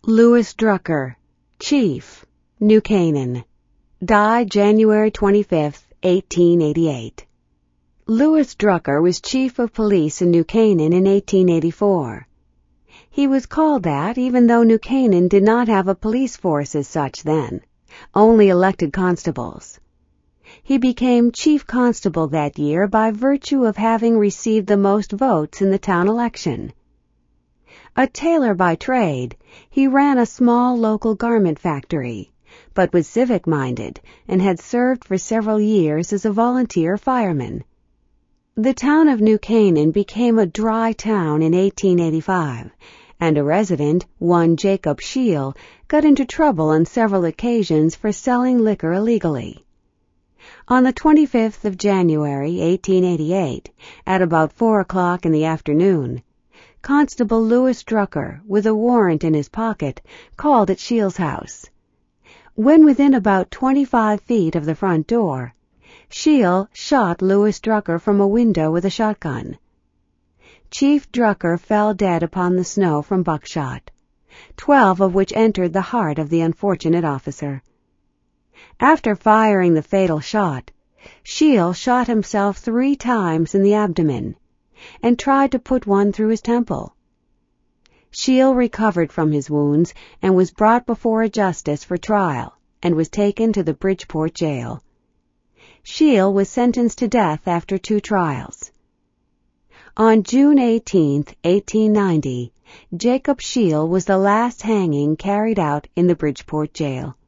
Louis Drucker, Chief, New Canaan. Died January 25, 1888. Louis Drucker was Chief of Police in New Canaan in 1884. He was called that even though New Canaan did not have a police force as such then, only elected constables. He became Chief Constable that year by virtue of having received the most votes in the town election. A tailor by trade, he ran a small local garment factory, but was civic-minded and had served for several years as a volunteer fireman. The town of New Canaan became a dry town in 1885, and a resident, one Jacob Scheel, got into trouble on several occasions for selling liquor illegally. On the 25th of January, 1888, at about 4 o'clock in the afternoon, Constable Louis Drucker, with a warrant in his pocket, called at Scheel's house. When within about 25 feet of the front door, Scheel shot Louis Drucker from a window with a shotgun. Chief Drucker fell dead upon the snow from buckshot, 12 of which entered the heart of the unfortunate officer. After firing the fatal shot, Scheel shot himself 3 times in the abdomen and tried to put one through his temple. Scheel recovered from his wounds and was brought before a justice for trial and was taken to the Bridgeport jail. Scheel was sentenced to death after 2 trials. On June 18, 1890, Jacob Scheel was the last hanging carried out in the Bridgeport jail.